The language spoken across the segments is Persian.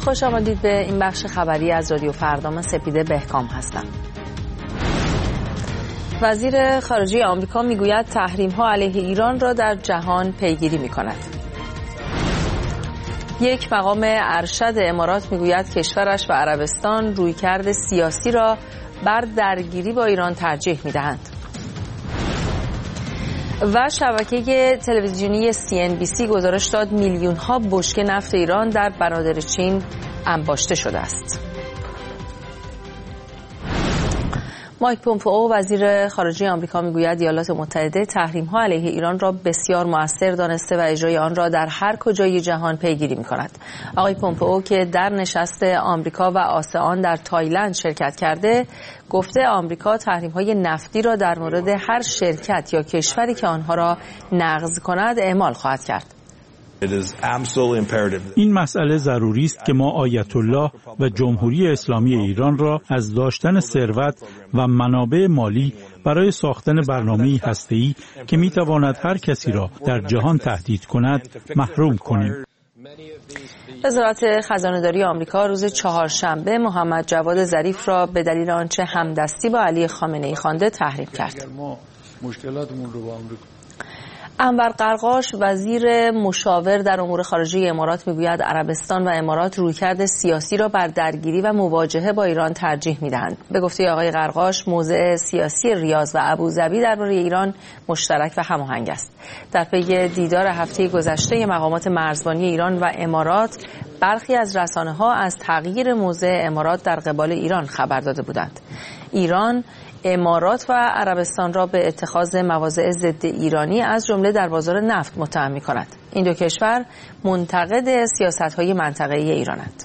خوش آمدید به این بخش خبری از رادیو فردا. من سپیده بهکام هستم. وزیر خارجه آمریکا میگوید تحریم‌ها علیه ایران را در جهان پیگیری می‌کند. یک مقام ارشد امارات میگوید کشورش و عربستان رویکرد سیاسی را بر درگیری با ایران ترجیح می‌دهند. و شبکه تلویزیونی CNBC گزارش داد میلیون‌ها بشکه نفت ایران در بنادر چین انباشته شده است. مایک پومپئو وزیر خارجه آمریکا میگوید ایالات متحده تحریم‌ها علیه ایران را بسیار مؤثر دانسته و اجرای آن را در هر کجای جهان پیگیری می‌کند. آقای پومپئو که در نشست آمریکا و آسئان در تایلند شرکت کرده، گفته آمریکا تحریم‌های نفتی را در مورد هر شرکت یا کشوری که آنها را نقض کند اعمال خواهد کرد. این مسئله ضروری است که ما آیت الله و جمهوری اسلامی ایران را از داشتن ثروت و منابع مالی برای ساختن برنامه‌ای هسته‌ای که می‌تواند هر کسی را در جهان تهدید کند محروم کنیم. وزارت خزانه‌داری آمریکا روز چهارشنبه محمد جواد ظریف را به دلیل آنچه همدستی با علی خامنه‌ای خوانده تحریم کرد. انور قرقاش وزیر مشاور در امور خارجه امارات میگوید عربستان و امارات رویکرد سیاسی را بر درگیری و مواجهه با ایران ترجیح میدهند. به گفته آقای قرقاش موضع سیاسی ریاض و ابوظبی درباره ایران مشترک و هماهنگ است. در پی دیدار هفته گذشته مقامات مرزبانی ایران و امارات، برخی از رسانه‌ها از تغییر موضع امارات در قبال ایران خبر داده بودند. ایران امارات و عربستان را به اتخاذ مواضع ضد ایرانی از جمله در بازار نفت متهم می‌کند. این دو کشور منتقد سیاست‌های منطقه‌ای ایرانند.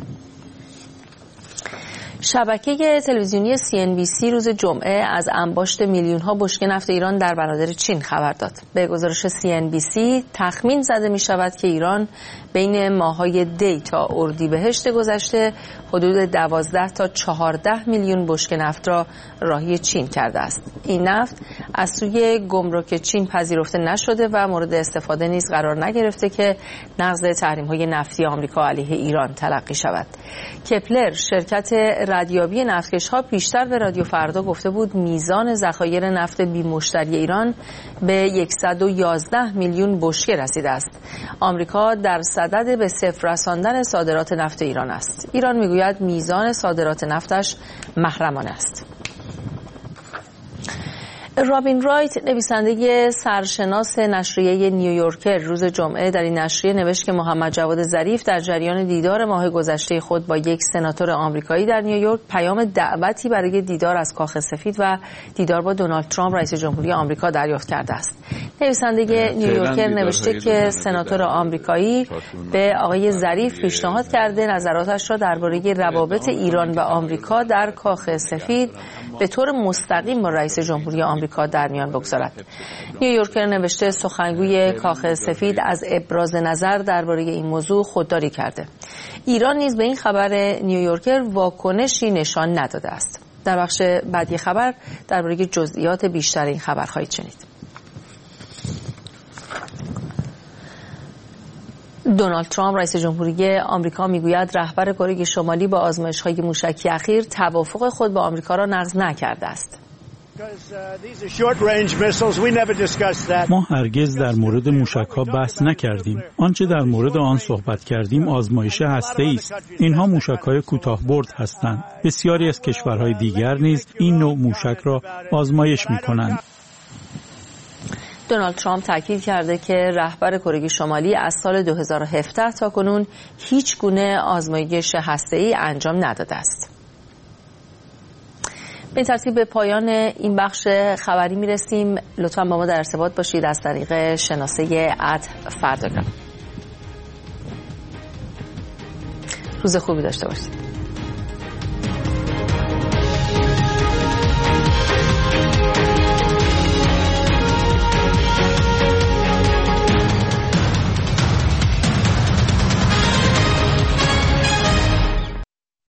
شبکه تلویزیونی CNBC روز جمعه از انباشت میلیون‌ها بشکه نفت ایران در بنادر چین خبر داد. به گزارش CNBC تخمین زده می‌شود که ایران بین ماه‌های دی تا اردیبهشت گذشته حدود 12 تا 14 میلیون بشکه نفت را راهی چین کرده است. این نفت از سوی گمرک چین پذیرفته نشده و مورد استفاده نیز قرار نگرفته که نقض تحریم‌های نفتی آمریکا علیه ایران تلقی شود. کپلر شرکت ردیابی نفتکش‌ها پیشتر به رادیو فردا گفته بود میزان ذخایر نفت بی مشتری ایران به 111 میلیون بشکه رسیده است. آمریکا در صدد به صفر رساندن صادرات نفت ایران است. ایران میگوید میزان صادرات نفتش محرمانه است. رابین رایت نویسنده سرشناس نشریه نیویورکر روز جمعه در این نشریه نوشت که محمد جواد ظریف در جریان دیدار ماه گذشته خود با یک سناتور آمریکایی در نیویورک پیام دعوتی برای دیدار از کاخ سفید و دیدار با دونالد ترامپ رئیس جمهوری آمریکا دریافت کرده است. نویسنده نیویورکر نوشته که سناتور آمریکایی به آقای ظریف پیشنهاد کرده نظراتش را درباره روابط ایران و آمریکا در کاخ سفید به طور مستقیم با رئیس جمهوری آمریکا در میان بگذارد. نیویورکر نوشته سخنگوی کاخ سفید از ابراز نظر درباره این موضوع خودداری کرده. ایران نیز به این خبر نیویورکر واکنشی نشان نداده است. در بخش بعدی خبر درباره جزئیات بیشتر این خبر خواهید شنید. دونالد ترامپ رئیس جمهوری آمریکا میگوید رهبر کره شمالی با آزمایش‌های موشکی اخیر توافق خود با آمریکا را نقض نکرده است. ما هرگز در مورد موشک‌ها بحث نکردیم. آنچه در مورد آن صحبت کردیم آزمایش هسته‌ای است. اینها موشک‌های کوتاه‌برد هستند. بسیاری از کشورهای دیگر نیز این نوع موشک را آزمایش می‌کنند. دونالد ترامپ تاکید کرده که رهبر کره شمالی از سال 2017 تا کنون هیچ گونه آزمایش هسته‌ای انجام نداده است. به ترتیب به پایان این بخش خبری میرسیم. لطفاً با ما در ارتباط باشید از طریق شناسه @فرداگرام. روز خوبی داشته باشید.